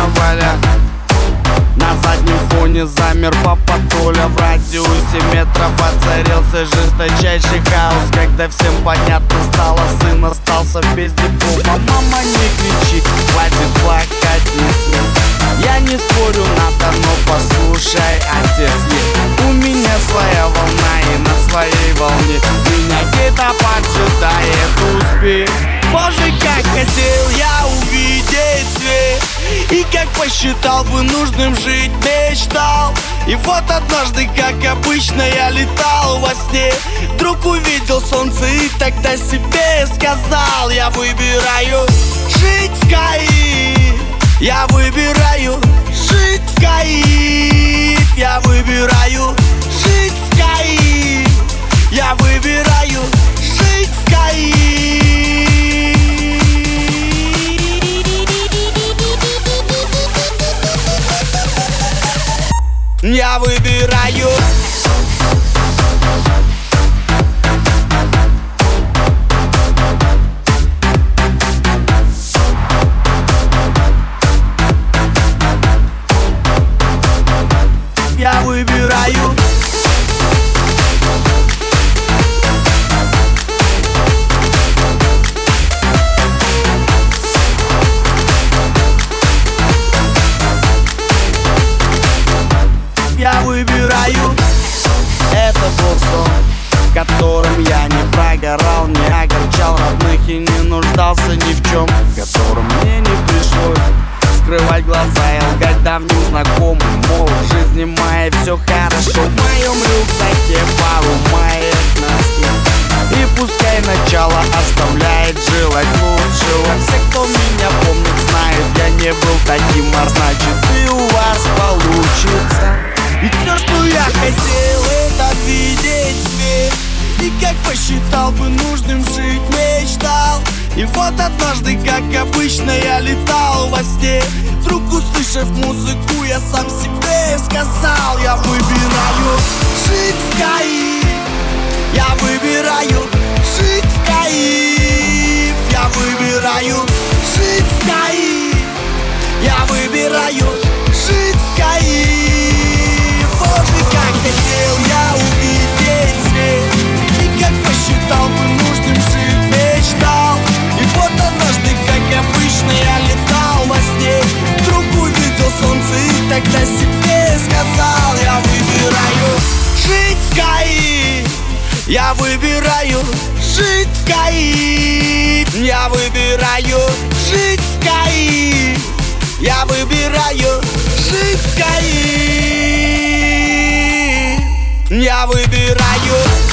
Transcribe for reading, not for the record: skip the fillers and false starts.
карнавале. На заднем фоне замер папа-Толя. В радиусе метров воцарился жесточайший хаос. Когда всем понятно стало, сын остался без диплома. Мама, не кричи, хватит плакать, не смей. Я не спорю, надо, но послушай, отец, у меня своя волна, и на своей волне меня где-то поджидает успех. Боже, как хотел я увидеть свет, и как посчитал бы нужным жить, мечтал. И вот однажды, как обычно, я летал во сне, вдруг увидел солнце и тогда себе сказал: я выбираю жить в кайф, я выбираю жить в кайф, я выбираю жить в кайф, я выбираю жить в кайф. Я выбираю. Я выбираю. Я выбираю. Это был сон, в котором я не прогорал, не огорчал родных и не нуждался ни в чем, в котором мне не пришлось скрывать глаза и лгать давним знакомым, мол, в жизни моей все хорошо. В моем рюкзаке пару маек, носки, и пускай начало оставляет желать лучшего. Все, кто меня помнит, знает, я не был таким, а значит и у вас получится. И все, что я хотел, это видеть свет, и как посчитал бы нужным жить, мечтал. И вот однажды, как обычно, я летал во сне, вдруг услышав музыку, я сам себе сказал: я выбираю жить в кайф, я выбираю жить в кайф, я выбираю жить в кайф, я выбираю жить в кайф. Боже, как хотел я увидеть свет, и как посчитал бы нужным жить, мечтал. И вот однажды, как обычно, я летал во сне, вдруг увидел солнце и тогда себе сказал: я выбираю жить в кайф, я выбираю жить в кайф, я выбираю жить в кайф, я выбираю жить в кайф. Я выбираю.